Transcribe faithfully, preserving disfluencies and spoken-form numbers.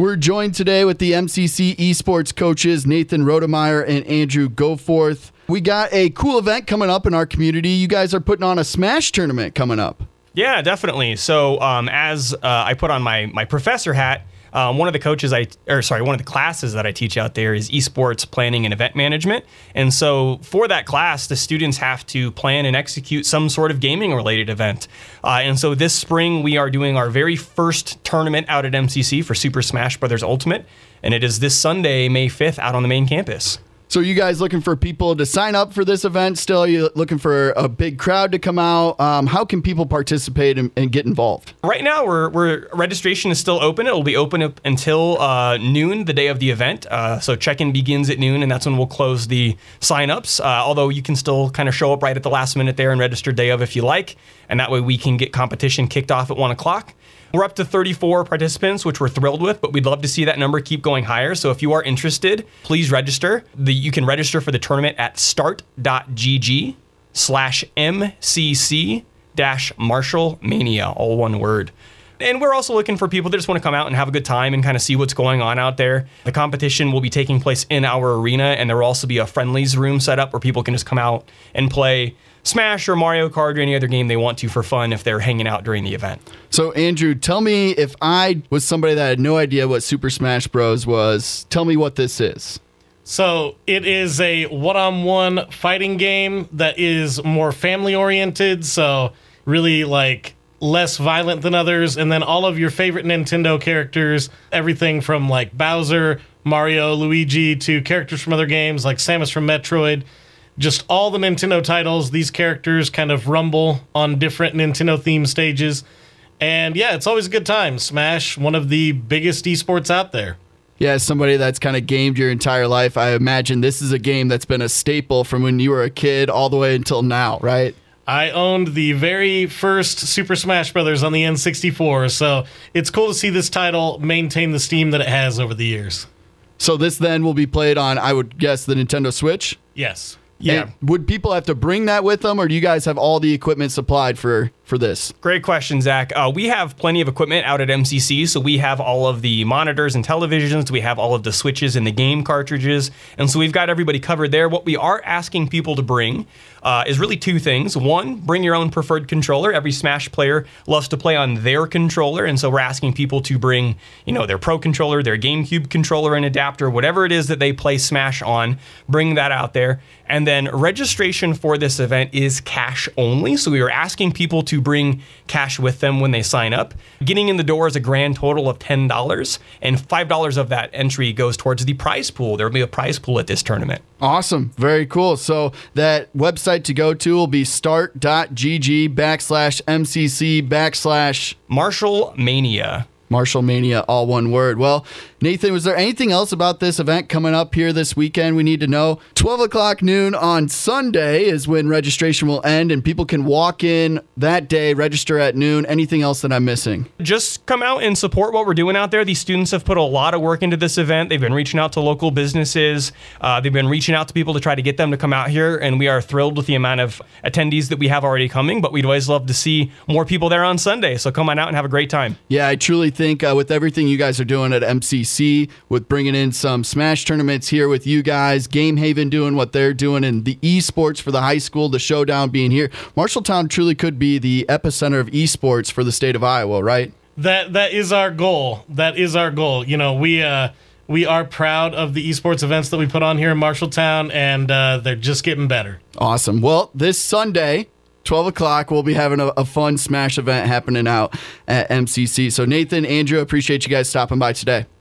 We're joined today with the M C C esports coaches, Nathan Rodemeyer and Andrew Goforth. We got a cool event coming up in our community. You guys are putting on a Smash tournament coming up. Yeah, definitely. So um, as uh, I put on my, my professor hat, Um, one of the coaches I, or sorry, one of the classes that I teach out there is esports planning and event management. And so for that class, the students have to plan and execute some sort of gaming related event. Uh, and so this spring, we are doing our very first tournament out at M C C for Super Smash Bros. Ultimate. And it is this Sunday, May fifth, out on the main campus. So you guys looking for people to sign up for this event still? Are you looking for a big crowd to come out? Um, how can people participate and, and get involved? Right now, we're, we're registration is still open. It will be open up until uh, noon, the day of the event. Uh, so check-in begins at noon, and that's when we'll close the sign-ups. Uh, although you can still kind of show up right at the last minute there and register day of if you like. And that way we can get competition kicked off at one o'clock. We're up to thirty-four participants, which we're thrilled with, but we'd love to see that number keep going higher. So if you are interested, please register. The, you can register for the tournament at start.gg slash MCC dash Marshall Mania, all one word. And we're also looking for people that just want to come out and have a good time and kind of see what's going on out there. The competition will be taking place in our arena, and there will also be a friendlies room set up where people can just come out and play Smash or Mario Kart or any other game they want to for fun if they're hanging out during the event. So, Andrew, tell me, if I was somebody that had no idea what Super Smash Bros. Was, tell me what this is. So it is a one-on-one fighting game that is more family-oriented, so really like less violent than others, and then all of your favorite Nintendo characters, everything from like Bowser, Mario, Luigi, to characters from other games like Samus from Metroid. Just all the Nintendo titles, these characters kind of rumble on different Nintendo-themed stages. And yeah, it's always a good time. Smash, one of the biggest esports out there. Yeah, as somebody that's kind of gamed your entire life, I imagine this is a game that's been a staple from when you were a kid all the way until now, right? I owned the very first Super Smash Bros. On the N sixty-four, so it's cool to see this title maintain the steam that it has over the years. So this then will be played on, I would guess, the Nintendo Switch? Yes. Yeah. And would people have to bring that with them, or do you guys have all the equipment supplied for, for this? Great question, Zach. Uh, we have plenty of equipment out at M C C, so we have all of the monitors and televisions. We have all of the switches and the game cartridges, and so we've got everybody covered there. What we are asking people to bring uh, is really two things. One, bring your own preferred controller. Every Smash player loves to play on their controller, and so we're asking people to bring, you know, their Pro controller, their GameCube controller and adapter, whatever it is that they play Smash on, bring that out there. And then registration for this event is cash only, so we are asking people to bring cash with them when they sign up. Getting in the door is a grand total of ten dollars, and five dollars of that entry goes towards the prize pool. There will be a prize pool at this tournament. Awesome. Very cool. So that website to go to will be start.gg backslash MCC backslash Marshall Mania. Marshall Mania, all one word. Well, Nathan, was there anything else about this event coming up here this weekend we need to know? twelve o'clock noon on Sunday is when registration will end, and people can walk in that day, register at noon. Anything else that I'm missing? Just come out and support what we're doing out there. These students have put a lot of work into this event. They've been reaching out to local businesses. Uh, they've been reaching out to people to try to get them to come out here, and we are thrilled with the amount of attendees that we have already coming, but we'd always love to see more people there on Sunday. So come on out and have a great time. Yeah, I truly think think uh, with everything you guys are doing at M C C, with bringing in some Smash tournaments here with you guys, Game Haven doing what they're doing, and the esports for the high school, the showdown being here, Marshalltown truly could be the epicenter of esports for the state of Iowa, right? That that is our goal. That is our goal. You know, we uh, we are proud of the esports events that we put on here in Marshalltown, and uh, they're just getting better. Awesome. Well, this Sunday, twelve o'clock, we'll be having a, a fun Smash event happening out at M C C. So Nathan, Andrew, appreciate you guys stopping by today.